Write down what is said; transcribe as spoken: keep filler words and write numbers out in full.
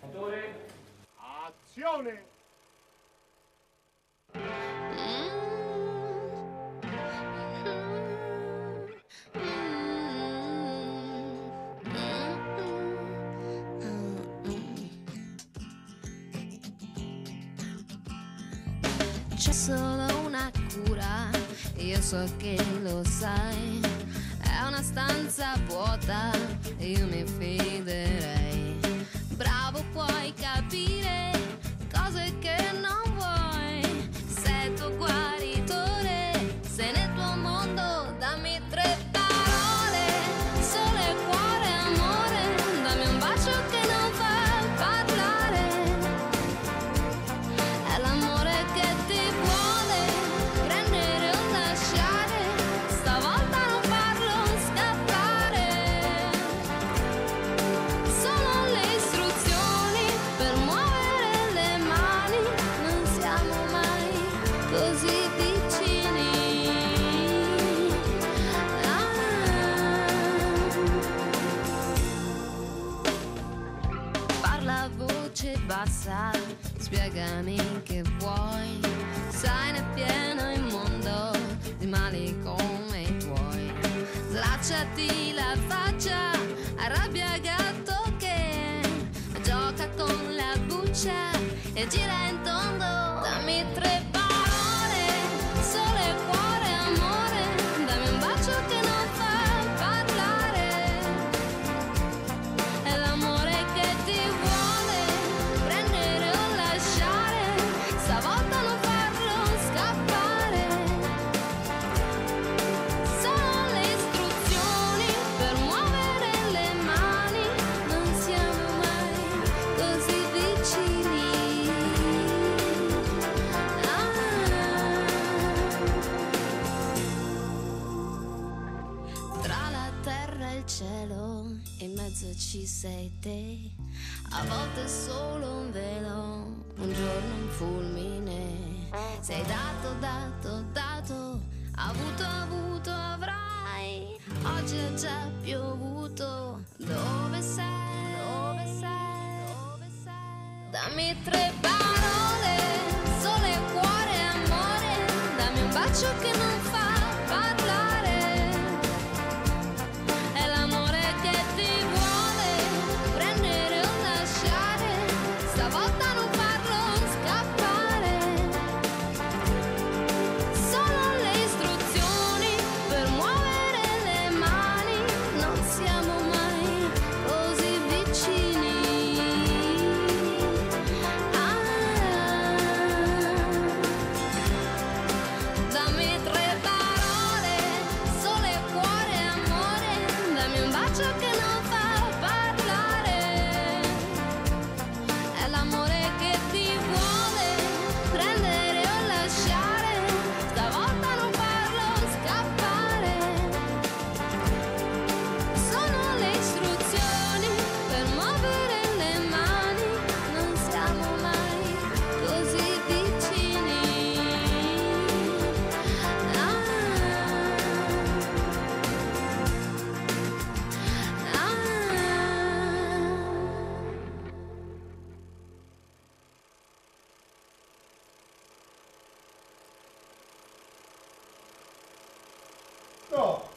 Motore. Azione! C'è solo una cura, io so che lo sai, è una stanza vuota, io mi fiderei. Bravo, puoi capire cose che non vuoi, sei il tuo guaritore, sei nel tuo mondo, dammi tre parole, sole, cuore, amore, dammi un bacio che non fa parlare, è l'amore che ti vuole prendere o lasciare, stavolta non farlo scappare, sono le istruzioni per muovere le mani, non siamo mai così vicini. Ah. Parla a voce bassa, spiegami che vuoi, sai ne è pieno il mondo di mali come i tuoi. Slacciati la faccia, arrabbia gatto che gioca con la buccia e gira in tondo. Dammi tre parole, sole, cuore, amore, dammi un bacio che non fa parlare, è l'amore che ti vuole prendere o lasciare, stavolta non farlo scappare, sono le istruzioni per muovere le mani, non siamo mai così vicini. Ah. Tra la terra e il cielo, in mezzo ci sei te, a volte solo un velo, un giorno un fulmine, sei dato, dato, dato, avuto, avuto, avrai, oggi è già piovuto, dove sei, dove sei, dove sei, dammi tre parole, sole, cuore, amore, dammi un bacio che non fa parlare, è l'amore che ti vuole prendere o lasciare, stavolta non farlo scappare, sono le istruzioni per muovere le mani, non siamo mai così vicini. Ah. Dammi tre parole, sole, cuore, amore, dammi un bacio che non fa parlare, è l'amore che ti vuole prendere o lasciare, stavolta non farlo scappare, sono le istruzioni per muovere le mani, non siamo mai così vicini. Ah. Ah. No!